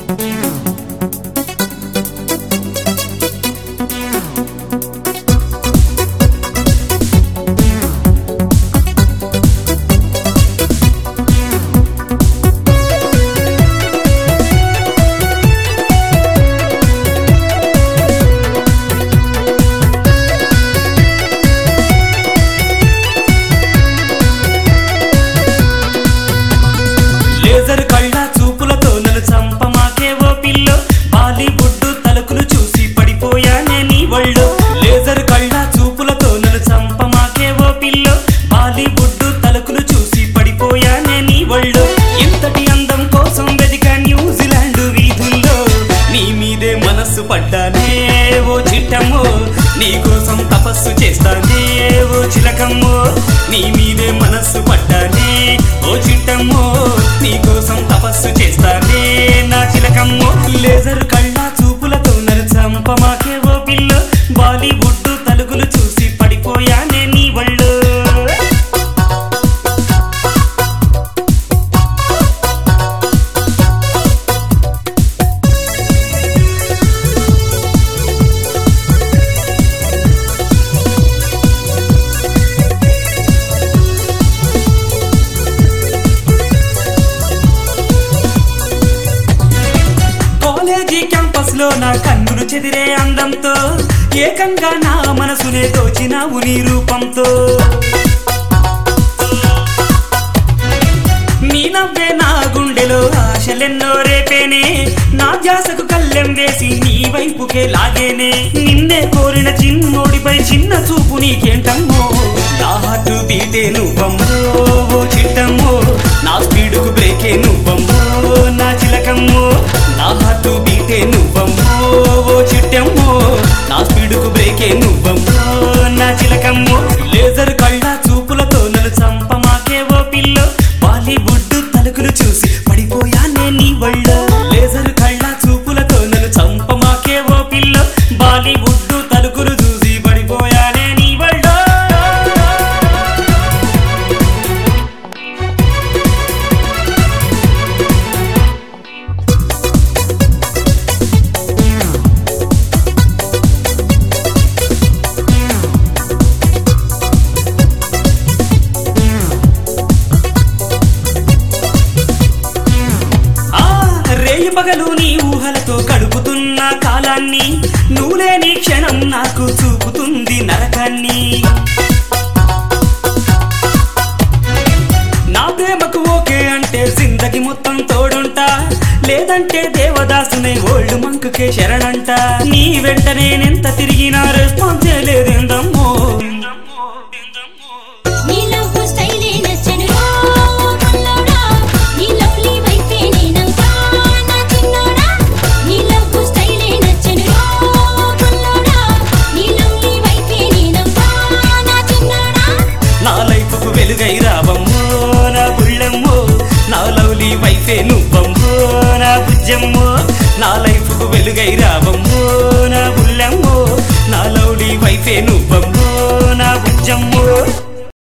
laser కళ్ళ చూపులతో నన్ను చంపమాకే ఓ పిల్లో బాలీవుడ్ తలుకులు చూసి పడిపోయానే నీ ఒళ్ళో లేజర్ కళ్ళ చూపులతో నన్ను చంపమాకే ఓ పిల్లో బాలీవుడ్ తలుకులు చూసి పడిపోయానే నీ ఒళ్ళో ఇంతటి అందం కోసం వెదిక న్యూజిలాండ్ వీధుల్లో నీ మీదే మనస్సు పడ్డానే ఓ చిట్టమ్మో నీ కోసం తపస్సు చేస్తానే ఓ చిలకమ్మో నీ మీదే మనస్సు పడ్డానే ఓ చిట్టమ్మో నీ కోసం తపస్సు చేస్తానే నా చిలకమ్మో లేజర్ కళ్ళ చూపులతో నన్ను చంపమాకే ఓ పిల్ల బాలీవుడ్ తలుగులు చూసి పడిపోయానే నీ ఒళ్ళు కాలేజీ క్యాంపస్ లో నా కన్నులు చెదిరే అందంతో ఏకంగా నా మనసునే దోచినావు నీ రూపంతో నీ నవ్వే నా గుండెలో ఆశలెన్నో రేపేనే నా ధ్యాసకు కళ్ళెం వేసి నీ వైపుకే లాగేనే నిన్నే కోరిన చిన్నోడిపై చిన్న చూపు నీకేంటమ్మో నా హార్ట్ బీటే నువ్వమ్మో ఓ చిట్టమ్మో నా స్పీడుకు బ్రేకే నువ్వమ్మో నా చిలకమ్మో నా హార్ట్ బీటే నువ్వమ్మో ఓ చిట్టమ్మో నా స్పీడుకు బ్రేకే నువ్వమ్మో నా చిలకమ్మో లేజర్ కళ్ళ చూపులతో నన్ను చంపమాకే ఓ పిల్లో బాలీవుడ్ తలుకులు చూసి పడిపోయానే నీ ఒళ్ళో లేజర్ కళ్ళ చూపులతో నన్ను చంపమాకే ఓ పిల్లో బాలీవుడ్ తలుకులు చూసి పడిపోయానే నీ ఒళ్ళో పగలు నీ ఊహలతో గడుపుతున్న కాలాన్ని నువ్వులేని క్షణం నాకు చూపుతుంది నరకాన్ని నా ప్రేమకు ఓకే అంటే జిందగి మొత్తం తోడుంటా లేదంటే దేవదాసునే ఓల్డ్ మంకుకే శరణంట నీ వెంట నేనెంత తిరిగినా రెస్పాన్స్ లేదేందమ్మో వెలుగై రావమ్మో నా బుల్లెమ్మో నా లవ్లీ వైఫే నువ్వమ్మో నా బుజ్జమ్మో నా లైఫ్కు వెలుగై రావమ్మో నా బుల్లెమ్మో నా లవ్లీ వైఫే నువ్వమ్మో నా బుజ్జమ్మో